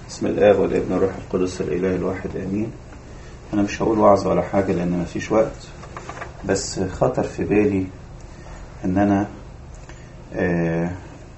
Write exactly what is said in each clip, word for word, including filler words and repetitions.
بسم الآب والابن والروح القدس الإله الواحد آمين. أنا مش هقول وعظ ولا حاجة لأن ما فيش وقت، بس خطر في بالي إن أنا آه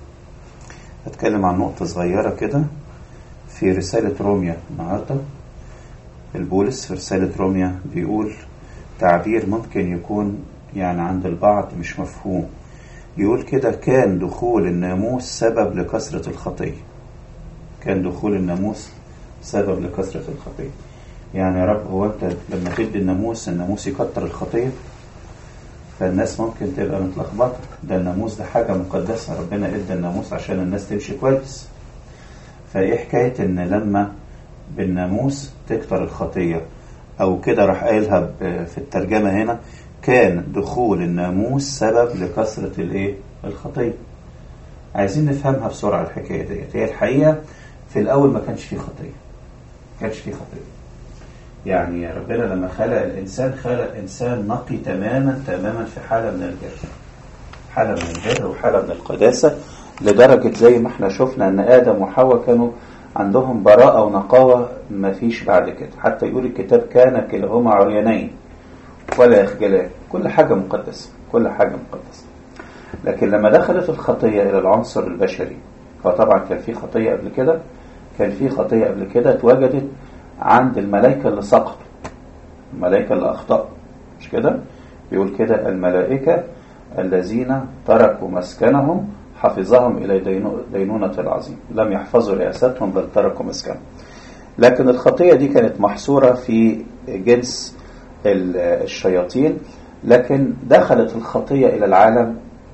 أتكلم عن نقطة صغيرة كده في رسالة روميا. النهاردة البولس في رسالة روميا بيقول تعبير ممكن يكون يعني عند البعض مش مفهوم. يقول كده: كان دخول الناموس سبب لكثرة الخطية. كان دخول الناموس سبب لكثرة الخطية. يعني يا رب، هو أنت لما تدي الناموس الناموس يكتر الخطية؟ فالناس ممكن تبقى متلخبطة. ده الناموس ده حاجة مقدسة، ربنا ادى الناموس عشان الناس تمشي كويس. فإيه حكاية إن لما بالناموس تكتر الخطية؟ أو كده راح قايلها في الترجمة هنا: كان دخول الناموس سبب لكثرة الإيه؟ الخطية. عايزين نفهمها بسرعة الحكاية ديت. هي الحقيقة في الأول ما كانش فيه خطية، ما كانش فيه خطية. يعني ربنا لما خلق الإنسان خلق إنسان نقي تماما تماما في حالة من البر، حالة من البر وحالة من القداسة، لدرجة زي ما احنا شفنا أن آدم وحواء كانوا عندهم براءة ونقاوة ما فيش بعد كده. حتى يقول الكتاب: كان كلاهما عريانين ولا يخجلان. كل حاجة مقدسة، كل حاجة مقدسة. لكن لما دخلت الخطية إلى العنصر البشري، فطبعا كان في خطية قبل كده، كان في خطية قبل كده اتوجدت عند الملائكة اللي سقطوا، الملائكة اللي أخطأوا، مش كده؟ بيقول كده: الملائكة الذين تركوا مسكنهم حفظهم إلى دينونة العظيم، لم يحفظوا رئاستهم بل تركوا مسكنهم. لكن الخطية دي كانت محصورة في جنس الشياطين، لكن دخلت الخطية إلى العالم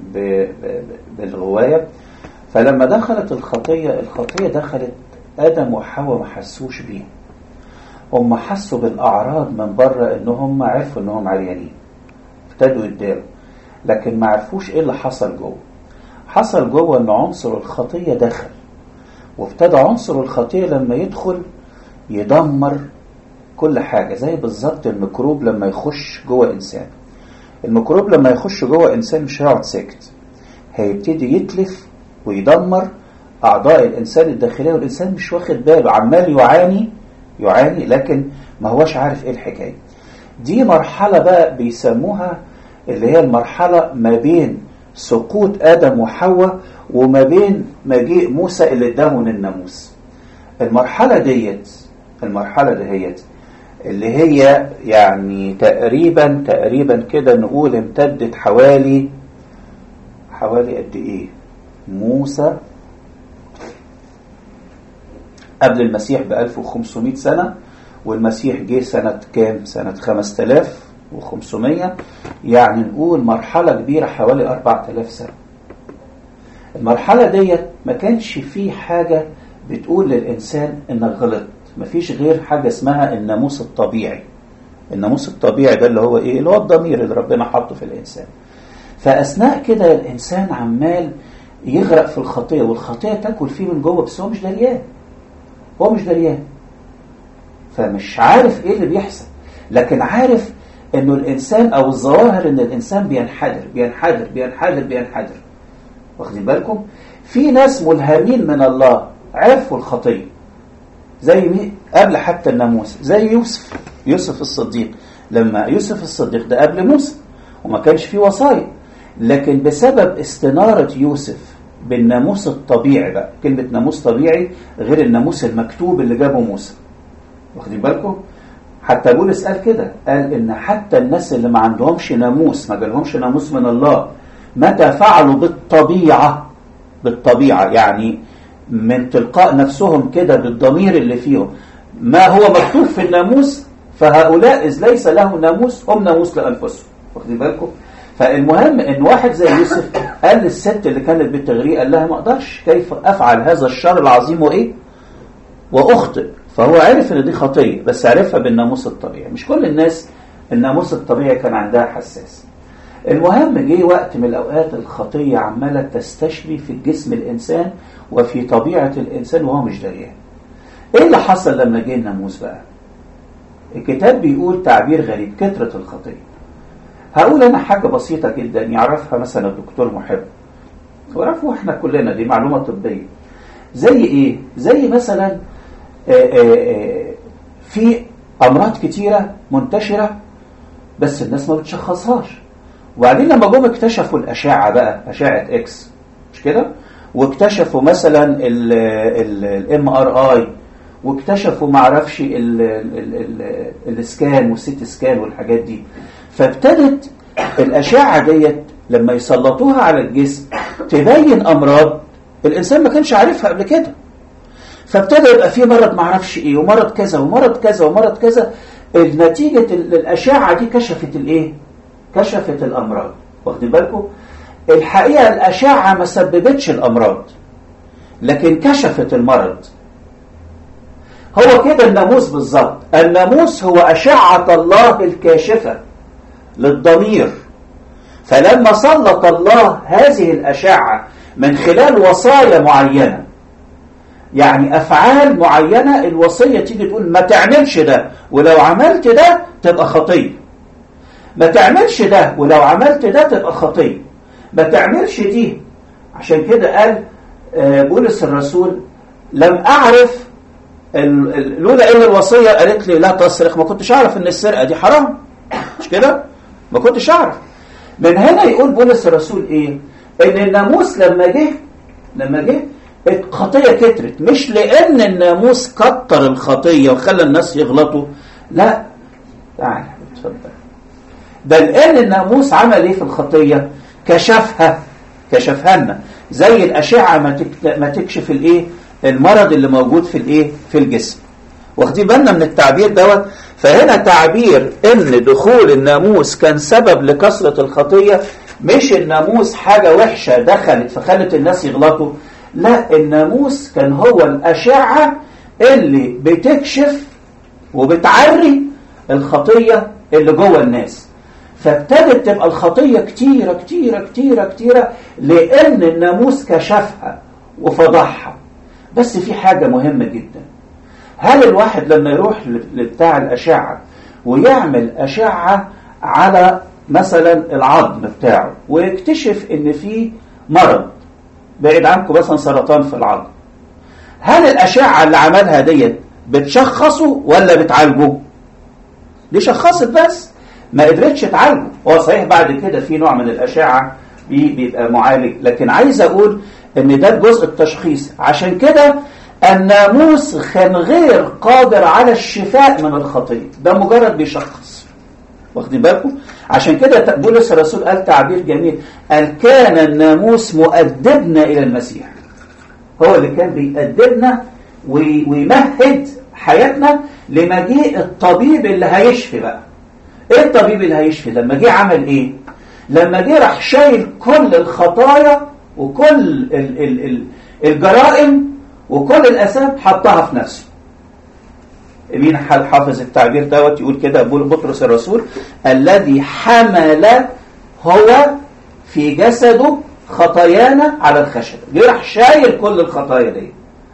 بالغواية. فلما دخلت الخطية الخطية دخلت آدم وحواء ما حسوش بيه. هم حسوا بالأعراض من بره، إنهم عرفوا إنهم عريانين، ابتدوا يتداروا، لكن ما عرفوش إيه اللي حصل جوه. حصل جوه إن عنصر الخطية دخل، وابتدى عنصر الخطية لما يدخل يدمر كل حاجة. زي بالظبط الميكروب لما يخش جوه إنسان. الميكروب لما يخش جوه إنسان مش هيقعد ساكت، هيبتدي يتلف ويدمر أعضاء الإنسان الداخلية، والإنسان مش واخد باله، عمال يعاني يعاني لكن ما هوش عارف إيه الحكاية. دي مرحلة بقى بيسموها اللي هي المرحلة ما بين سقوط آدم وحواء وما بين مجيء موسى اللي اداهم الناموس. المرحلة ديت المرحلة دهيت اللي هي يعني تقريبا تقريبا كده نقول امتدت حوالي حوالي قد ايه؟ موسى قبل المسيح ب ألف وخمسمائة سنة، والمسيح جه سنة كام؟ سنة خمسة آلاف وخمسمائة. يعني نقول مرحلة كبيرة حوالي أربعة آلاف سنة. المرحلة ديت ما كانش فيه حاجة بتقول للإنسان إنك غلط، ما فيش غير حاجة اسمها الناموس الطبيعي. الناموس الطبيعي ده اللي هو إيه؟ اللي هو الضمير اللي ربنا حطه في الإنسان. فأثناء كده الإنسان عمال يغرق في الخطية، والخطية تاكل فيه من جوه، بس هو مش دريان، هو مش دريان فمش عارف إيه اللي بيحصل. لكن عارف إنه الإنسان أو الظواهر إن الإنسان بينحدر بينحدر بينحدر بينحدر. واخدين بالكم؟ في ناس ملهمين من الله عرفوا الخطية، زي مين؟ قبل حتى الناموس، زي يوسف يوسف الصديق. لما يوسف الصديق ده قبل موسى وما كانش فيه وصايا، لكن بسبب استنارة يوسف بالناموس الطبيعي، بقى كلمة ناموس طبيعي غير الناموس المكتوب اللي جابه موسى. واخدين بالكم؟ حتى بولس قال كده، قال إن حتى الناس اللي ما عندهمش ناموس، ما جالهمش ناموس من الله، متى فعلوا بالطبيعة بالطبيعة يعني من تلقاء نفسهم كده بالضمير اللي فيهم ما هو مكتوب في الناموس، فهؤلاء إذ ليس له ناموس هم ناموس لأنفسهم. واخدين بالكم؟ فالمهم إن واحد زي يوسف قال للست اللي كانت بتغريه، قال لها: ما أقدرش، كيف أفعل هذا الشر العظيم وإيه وأخطئ. فهو عرف إن دي خطية، بس عرفها بالناموس الطبيعي. مش كل الناس الناموس الطبيعي كان عندها حساس. المهم جه وقت من الأوقات الخطية عمالة تستشري في الجسم الإنسان وفي طبيعة الإنسان وهو مش دريان. إيه اللي حصل لما جه الناموس بقى؟ الكتاب بيقول تعبير غريب: كثرة الخطية. هقول أنا حاجة بسيطة جدا يعرفها مثلا الدكتور محب، ويعرفوا إحنا كلنا، دي معلومة طبية. زي إيه؟ زي مثلا في أمراض كتيرة منتشرة بس الناس ما بتشخصهاش. وبعدين لما جم اكتشفوا الأشعة بقى، أشعة إكس مش كده، واكتشفوا مثلا الام ار اي، واكتشفوا معرفش الاسكان والسيت سكان والحاجات دي، فابتدت الأشعة ديت لما يسلطوها على الجسم تبين أمراض الإنسان ما كانش عارفها قبل كده. فابتدى يبقى فيه مرض معرفش ايه ومرض كذا ومرض كذا ومرض كذا. النتيجة الأشعة دي كشفت الايه؟ كشفت الأمراض. واخدين بالكم؟ الحقيقة الأشعة ما سببتش الأمراض لكن كشفت المرض. هو كده الناموس بالظبط. الناموس هو أشعة الله الكاشفة للضمير. فلما سلط الله هذه الأشعة من خلال وصايا معينة، يعني أفعال معينة، الوصية تيجي تقول ما تعملش ده ولو عملت ده تبقى خطية، ما تعملش ده ولو عملت ده تبقى خطية، ما تعملش دي. عشان كده قال بولس الرسول لم أعرف لولا إن الوصية قالت لي لا تسرق ما كنتش أعرف إن السرقة دي حرام، مش كده؟ ما كنتش أعرف. من هنا يقول بولس الرسول إيه؟ إن الناموس لما جه لما جه الخطية كترت، مش لأن الناموس كتر الخطية وخلى الناس يغلطوا، لا، تعال اتفضل، بل إن الناموس عمل إيه في الخطية؟ كشفها، كشفها لنا زي الأشعة ما تكشف الإيه؟ المرض اللي موجود في الإيه؟ في الجسم. واخدين بالنا من التعبير دوت. فهنا تعبير إن دخول الناموس كان سبب لكثرة الخطية، مش الناموس حاجة وحشة دخلت فخلت الناس يغلطوا، لا، الناموس كان هو الأشعة اللي بتكشف وبتعري الخطية اللي جوه الناس. فابتدت تبقى الخطية كتيرة كتيرة كتيرة كتيرة لأن الناموس كشفها وفضحها. بس في حاجة مهمة جدا، هل الواحد لما يروح لبتاع الأشعة ويعمل أشعة على مثلا العظم بتاعه ويكتشف ان فيه مرض بعيد عنكم مثلا سرطان في العظم، هل الأشعة اللي عملها ديت بتشخصه ولا بتعالجه؟ دي شخصت بس ما قدرتش تعالجه. هو صحيح بعد كده في نوع من الأشعة بيبقى معالج، لكن عايز أقول ان ده الجزء التشخيص. عشان كده الناموس كان غير قادر على الشفاء من الخطية، ده مجرد بيشخص. واخدين بالكم؟ عشان كده بولس الرسول قال تعبير جميل، قال كان الناموس مؤدبنا إلى المسيح. هو اللي كان بيأدبنا ويمهد حياتنا لمجيء الطبيب اللي هيشفي بقى. ايه الطبيب اللي هيشفي؟ لما جه عمل ايه؟ لما جه راح شايل كل الخطايا وكل ال ال ال الجرائم وكل الأسباب حطها في نفسه. مين حافظ التعبير دوت؟ يقول كده بطرس الرسول، الذي حمل هو في جسده خطايانا على الخشبة. جه راح شايل كل الخطايا دي.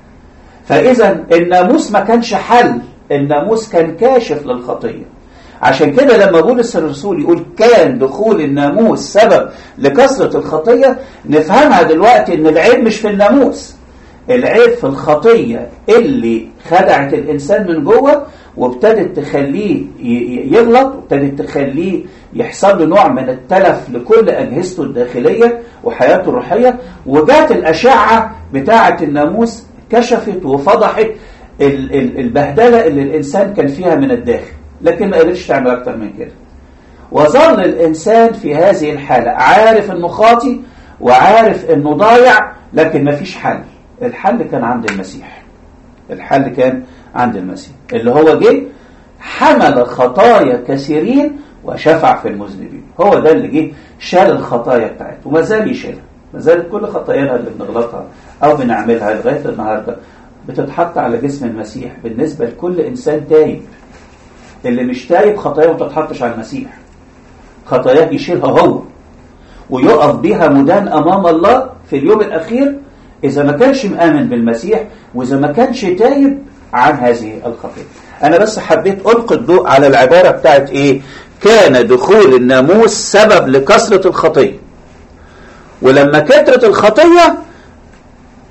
فإذا الناموس ما كانش حل، الناموس كان كاشف للخطية. عشان كده لما بولس الرسول يقول كان دخول الناموس سبب لكثرة الخطية، نفهمها دلوقتي ان العيب مش في الناموس، العيب في الخطية اللي خدعت الإنسان من جوه وابتدت تخليه يغلط، وابتدت تخليه يحصل له نوع من التلف لكل أجهزته الداخلية وحياته الروحية. وجات الأشعة بتاعة الناموس كشفت وفضحت البهدلة اللي الإنسان كان فيها من الداخل، لكن ما قدرش تعمل أكتر من كده. وظل الإنسان في هذه الحالة عارف أنه خاطي وعارف أنه ضايع، لكن ما فيش حل. الحل كان عند المسيح، الحل كان عند المسيح اللي هو جه حمل خطايا كثيرين وشفع في المذنبين. هو ده اللي جه شال الخطايا بتاعته وما زال يشيلها. ما زالت كل خطايانا اللي بنغلطها أو بنعملها لغاية النهاردة بتتحط على جسم المسيح بالنسبة لكل إنسان تايب. اللي مش تايب خطاياه ما تتحطش على المسيح، خطاياه يشيلها هو ويقف بيها مدان أمام الله في اليوم الأخير إذا ما كانش مآمن بالمسيح وإذا ما كانش تايب عن هذه الخطية. أنا بس حبيت ألقي الضوء على العبارة بتاعت إيه؟ كان دخول الناموس سبب لكثرة الخطية، ولما كثرت الخطية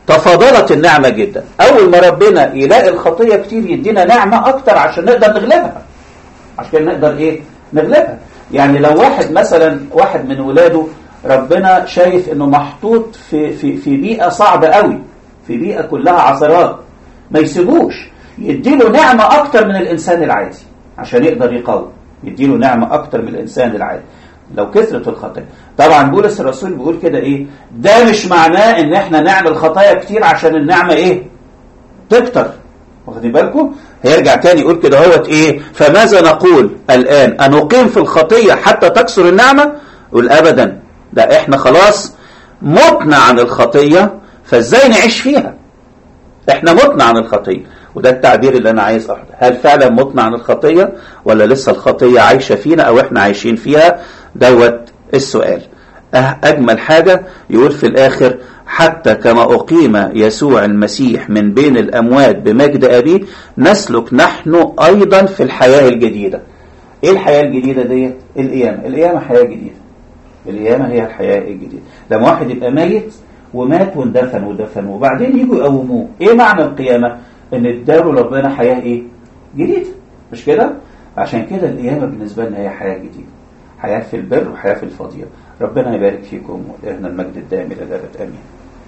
تفاضلت النعمة جدا. أول ما ربنا يلاقي الخطية كتير يدينا نعمة أكتر عشان نقدر نغلبها، عشان نقدر إيه نغلبها. يعني لو واحد مثلا واحد من ولاده ربنا شايف إنه محطوط في, في, في بيئة صعبة قوي، في بيئة كلها عثرات، ما يسيبوش، يديله نعمة أكتر من الإنسان العادي عشان يقدر يقاوم، يديله نعمة أكتر من الإنسان العادي لو كثرت الخطايا. طبعا بولس الرسول بيقول كده إيه، ده مش معناه إن إحنا نعمل خطايا كتير عشان النعمة إيه تكتر، واخدين بالكم؟ هيرجع تاني يقول كده هوت إيه، فماذا نقول الآن، أن نقيم في الخطية حتى تكسر النعمة؟ يقول أبدا، ده إحنا خلاص متنا عن الخطية، فإزاي نعيش فيها؟ إحنا متنا عن الخطية. وده التعبير اللي أنا عايز أحضر، هل فعلا متنا عن الخطية ولا لسه الخطية عايشة فينا أو إحنا عايشين فيها؟ دوت السؤال. أجمل حاجة يقول في الآخر، حتى كما أقيم يسوع المسيح من بين الأموات بمجد أبيه نسلك نحن أيضا في الحياة الجديدة. إيه الحياة الجديدة ديت؟ القيامة. القيامة حياة جديدة، القيامة هي الحياة الجديدة. لما واحد يبقى ميت ومات واندفن ودفن وبعدين يجوا يقوموه، إيه معنى القيامة؟ إن اداله ربنا حياة إيه جديدة، مش كده؟ عشان كده القيامة بالنسبة لنا هي حياة جديدة، حياة في البر وحياة في الفضيلة. ربنا يبارك فيكم ولنا المجد الدائم إلى الأبد، آمين.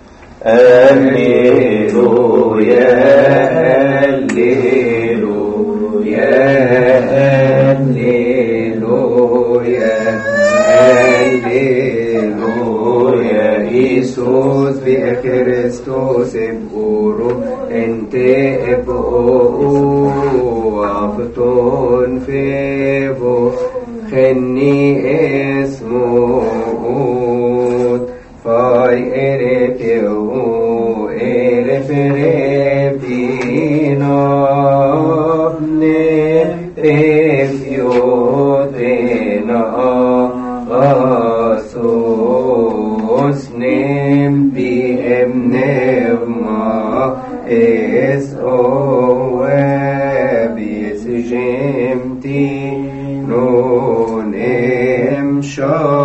هللويا هللويا هللويا هللويا إيسوس في كريستوس بقولوا انت ابقوا عفتون في بو خني اسمه فاي ارفيو ارفرفينا نرفيو دينا غاسوس نم بي ام نفما اس او بيس جمتي نون ام شا